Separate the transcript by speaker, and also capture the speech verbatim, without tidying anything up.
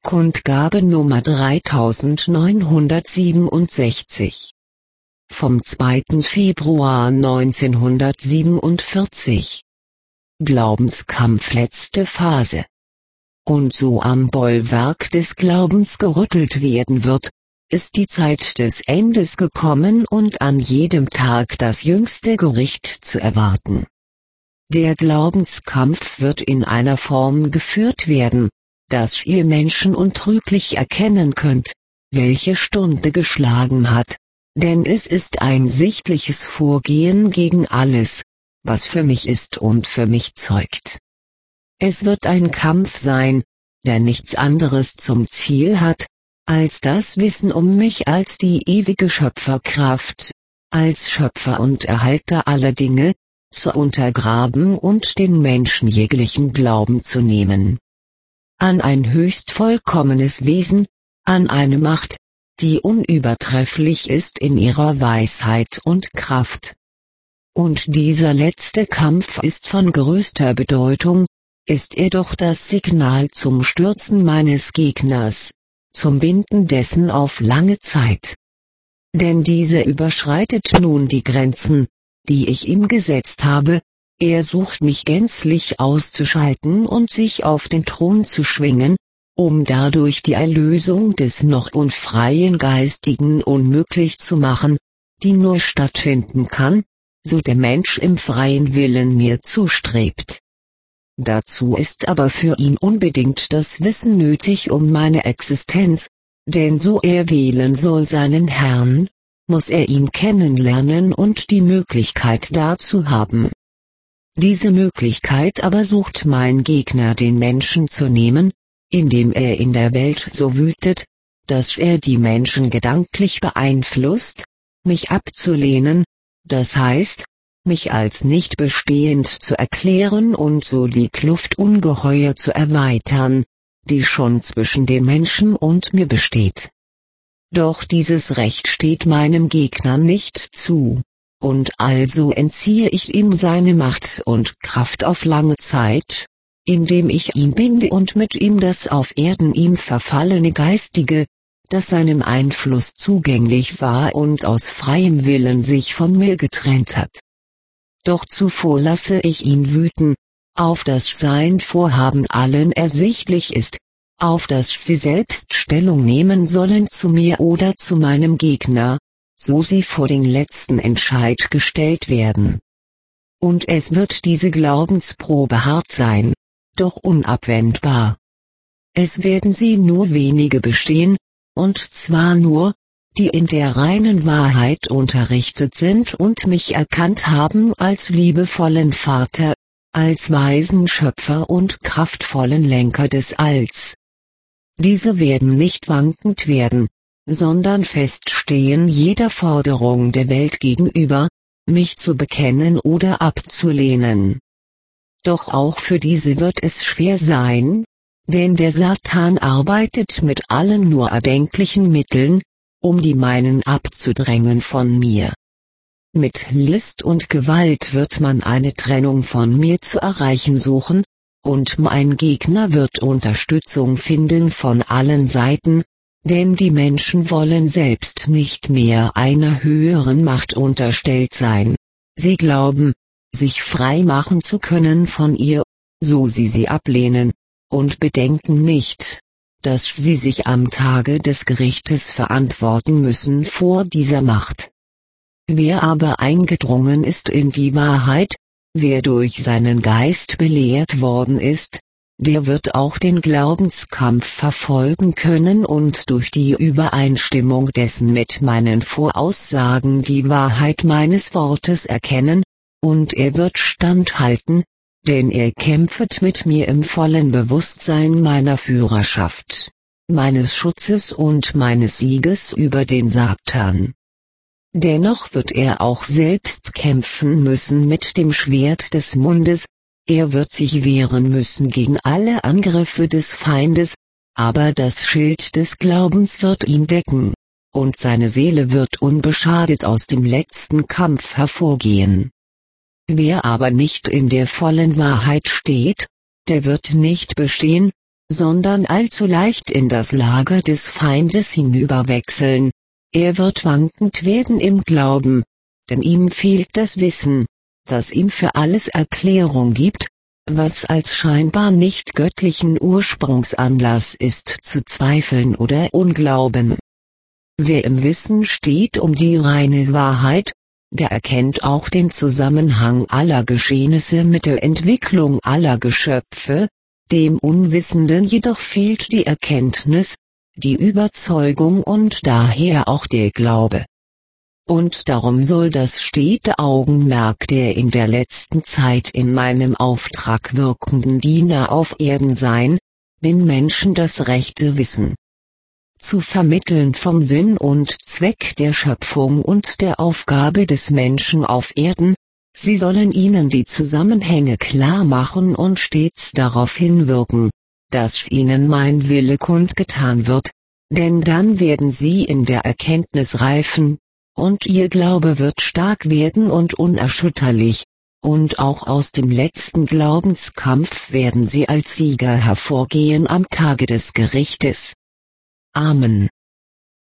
Speaker 1: Kundgabe Nummer dreitausendneunhundertsiebenundsechzig. Vom zweiten Februar neunzehnhundertsiebenundvierzig. Glaubenskampf letzte Phase. Und so am Bollwerk des Glaubens gerüttelt werden wird, ist die Zeit des Endes gekommen und an jedem Tag das jüngste Gericht zu erwarten. Der Glaubenskampf wird in einer Form geführt werden, dass ihr Menschen untrüglich erkennen könnt, welche Stunde geschlagen hat, denn es ist ein sichtliches Vorgehen gegen alles, was für mich ist und für mich zeugt. Es wird ein Kampf sein, der nichts anderes zum Ziel hat, als das Wissen um mich als die ewige Schöpferkraft, als Schöpfer und Erhalter aller Dinge, zu untergraben und den Menschen jeglichen Glauben zu nehmen. An ein höchst vollkommenes Wesen, an eine Macht, die unübertrefflich ist in ihrer Weisheit und Kraft. Und dieser letzte Kampf ist von größter Bedeutung, ist er doch das Signal zum Stürzen meines Gegners, zum Binden dessen auf lange Zeit. Denn dieser überschreitet nun die Grenzen, die ich ihm gesetzt habe. Er sucht mich gänzlich auszuschalten und sich auf den Thron zu schwingen, um dadurch die Erlösung des noch unfreien Geistigen unmöglich zu machen, die nur stattfinden kann, so der Mensch im freien Willen mir zustrebt. Dazu ist aber für ihn unbedingt das Wissen nötig um meine Existenz, denn so er wählen soll seinen Herrn, muss er ihn kennenlernen und die Möglichkeit dazu haben. Diese Möglichkeit aber sucht mein Gegner den Menschen zu nehmen, indem er in der Welt so wütet, dass er die Menschen gedanklich beeinflusst, mich abzulehnen, das heißt, mich als nicht bestehend zu erklären und so die Kluft ungeheuer zu erweitern, die schon zwischen dem Menschen und mir besteht. Doch dieses Recht steht meinem Gegner nicht zu. Und also entziehe ich ihm seine Macht und Kraft auf lange Zeit, indem ich ihn binde und mit ihm das auf Erden ihm verfallene Geistige, das seinem Einfluss zugänglich war und aus freiem Willen sich von mir getrennt hat. Doch zuvor lasse ich ihn wüten, auf dass sein Vorhaben allen ersichtlich ist, auf dass sie selbst Stellung nehmen sollen zu mir oder zu meinem Gegner, so sie vor den letzten Entscheid gestellt werden. Und es wird diese Glaubensprobe hart sein, doch unabwendbar. Es werden sie nur wenige bestehen, und zwar nur, die in der reinen Wahrheit unterrichtet sind und mich erkannt haben als liebevollen Vater, als weisen Schöpfer und kraftvollen Lenker des Alls. Diese werden nicht wankend werden, sondern feststehen jeder Forderung der Welt gegenüber, mich zu bekennen oder abzulehnen. Doch auch für diese wird es schwer sein, denn der Satan arbeitet mit allen nur erdenklichen Mitteln, um die meinen abzudrängen von mir. Mit List und Gewalt wird man eine Trennung von mir zu erreichen suchen, und mein Gegner wird Unterstützung finden von allen Seiten, denn die Menschen wollen selbst nicht mehr einer höheren Macht unterstellt sein. Sie glauben, sich frei machen zu können von ihr, so sie sie ablehnen, und bedenken nicht, dass sie sich am Tage des Gerichtes verantworten müssen vor dieser Macht. Wer aber eingedrungen ist in die Wahrheit, wer durch seinen Geist belehrt worden ist, der wird auch den Glaubenskampf verfolgen können und durch die Übereinstimmung dessen mit meinen Voraussagen die Wahrheit meines Wortes erkennen, und er wird standhalten, denn er kämpft mit mir im vollen Bewusstsein meiner Führerschaft, meines Schutzes und meines Sieges über den Satan. Dennoch wird er auch selbst kämpfen müssen mit dem Schwert des Mundes. Er wird sich wehren müssen gegen alle Angriffe des Feindes, aber das Schild des Glaubens wird ihn decken, und seine Seele wird unbeschadet aus dem letzten Kampf hervorgehen. Wer aber nicht in der vollen Wahrheit steht, der wird nicht bestehen, sondern allzu leicht in das Lager des Feindes hinüberwechseln. Er wird wankend werden im Glauben, denn ihm fehlt das Wissen, das ihm für alles Erklärung gibt, was als scheinbar nicht göttlichen Ursprungsanlass ist zu zweifeln oder unglauben. Wer im Wissen steht um die reine Wahrheit, der erkennt auch den Zusammenhang aller Geschehnisse mit der Entwicklung aller Geschöpfe, dem Unwissenden jedoch fehlt die Erkenntnis, die Überzeugung und daher auch der Glaube. Und darum soll das stete Augenmerk der in der letzten Zeit in meinem Auftrag wirkenden Diener auf Erden sein, den Menschen das rechte Wissen zu vermitteln vom Sinn und Zweck der Schöpfung und der Aufgabe des Menschen auf Erden. Sie sollen ihnen die Zusammenhänge klar machen und stets darauf hinwirken, dass ihnen mein Wille kundgetan wird, denn dann werden sie in der Erkenntnis reifen, und ihr Glaube wird stark werden und unerschütterlich, und auch aus dem letzten Glaubenskampf werden sie als Sieger hervorgehen am Tage des Gerichtes. Amen.